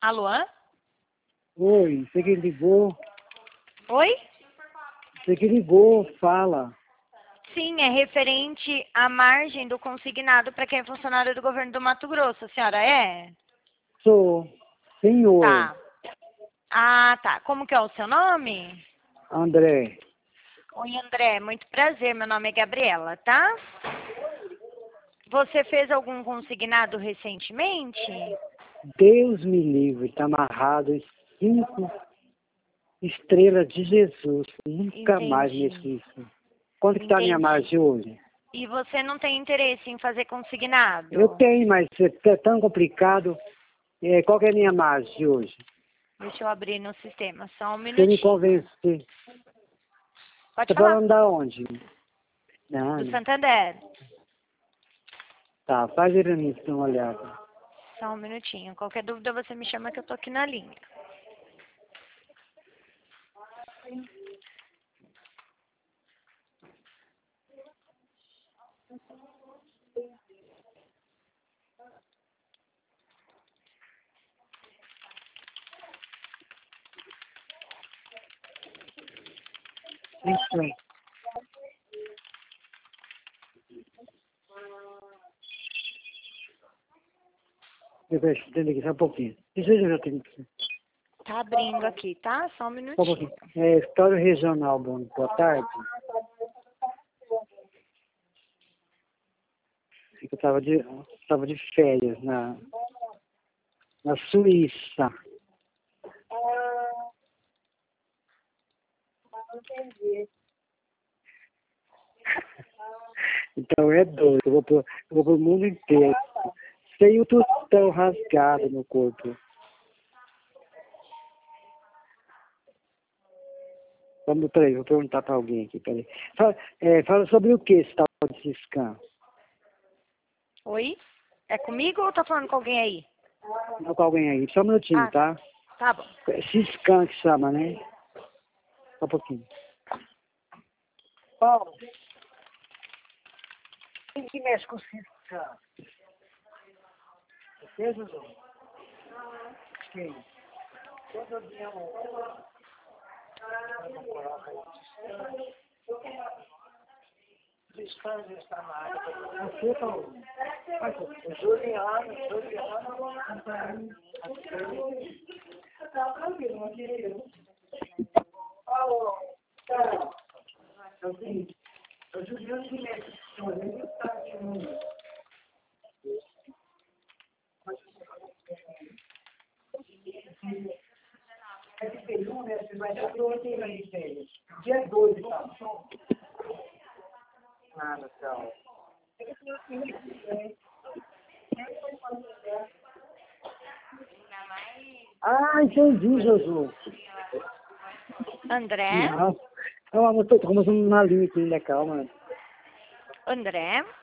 Alô? Oi, você que ligou? Oi? Você que ligou, fala. Sim, é referente à margem do consignado para quem é funcionário do governo do Mato Grosso. A senhora é? Sou senhor Tá. Ah, tá. Como que é o seu nome? André. Oi, André. Muito prazer. Meu nome é Gabriela, tá? Você fez algum consignado recentemente? Deus me livre, tá amarrado em 5 estrelas de Jesus. Nunca mais Entendi. mexo isso. Quanto que tá a minha Entendi. margem hoje? E você não tem interesse em fazer consignado? Eu tenho, mas é tão complicado. Qual que é a minha margem hoje? Deixa eu abrir no sistema, só um Você me minutinho. convencer. Pode Tá falar. falando da onde? Do Não, Santander. tá, faz ele nisso, dá uma olhada. Só um minutinho. Qualquer dúvida você me chama que eu tô aqui na linha. Isso aí. Deixa eu aqui só um pouquinho. Isso eu já tenho que... Tá abrindo aqui, tá? Só um Só um minutinho. pouquinho. História Regional, boa tarde. Eu tava de férias na Suíça. Então é doido. Eu vou pro mundo inteiro. Sem o tostão rasgado no corpo. Peraí, vou perguntar pra alguém aqui, peraí. Fala sobre o que esse tal de scan? Oi? É comigo ou tá falando com alguém aí? Não com alguém aí. Só um minutinho, Ah, tá? tá bom. Scan que chama, né? Só um pouquinho. Paulo, quem que mexe com Scan? Você, Zuzu? Quem? Todo dia Descanso está na área. Você, Paulo? Juliano. Paulo, é o seguinte, o Juliano que mexe com o ele está aqui. Esse período, né, você vai dar 8 de férias. Dia 2, tá? Nada, tchau. Ah, entendi, Josu. André? Não, amor, tô começando na linha aqui, né? Calma. André?